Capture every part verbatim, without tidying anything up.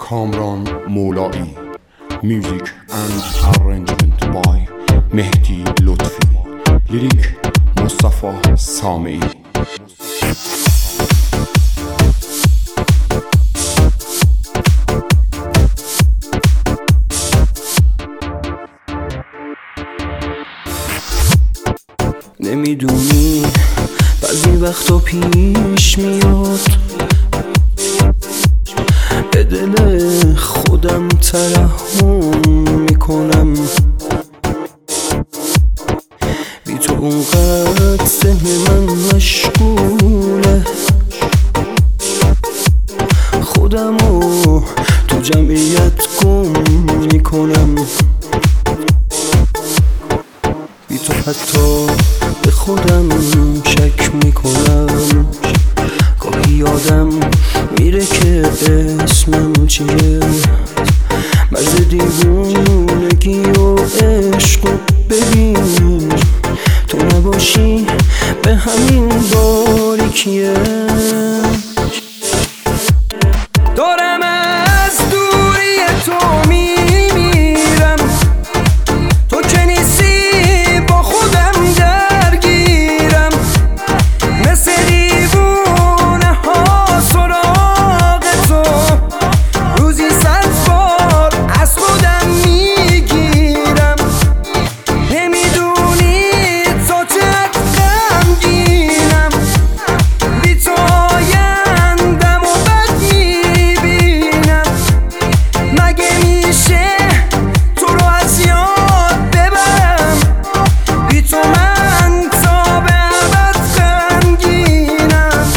Kamran Moulai. Music and arrangement by Mehdi Lotfi. Lyric Mustafa Sami. نمیدونی بعضی وقتا پیش میاد به دل خودم ترحم میکنم، بی تو اونقدر ذهن من مشغوله، خودمو تو جمعیت گم میکنم، بی تو حتی به خودم شک میکنم، گاهی یادم میره که اسمم چیه، مرز دیوونگی و عشق و ببین تو نباشی به همین باریکیه. دارم از دوری تو میمیرم، تو که نیستی با خودم درگیرم، مثل دیوونه ها سراغ تو روزی صد بار از خودم میگیرم. نمیدونی تا چقدر غمگینم، بی تو آیندم و بد میبینم، مگه میشه تو رو از یاد ببرم، بی تو من تا به ابد غمگینم.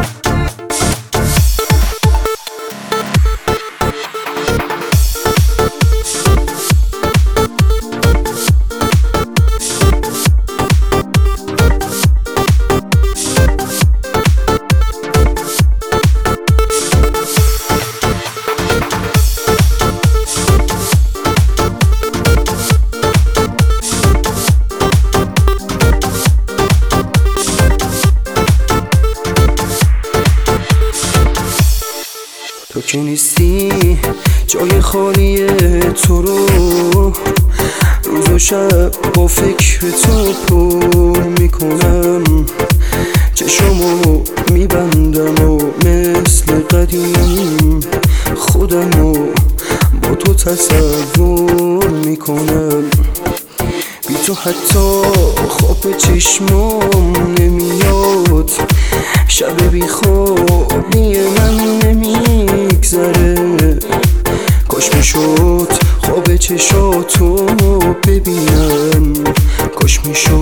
تو که نیستی جای خالی تو رو روز و شب با فکر تو پر میکنم، چشمو میبندم و مثل قدیم خودمو با تو تصور میکنم، بی تو حتی خواب چشمام نمیاد، شب بی خوابی من نمیگذره، کاش میشد خواب چشاتو ببینم، کاش میشد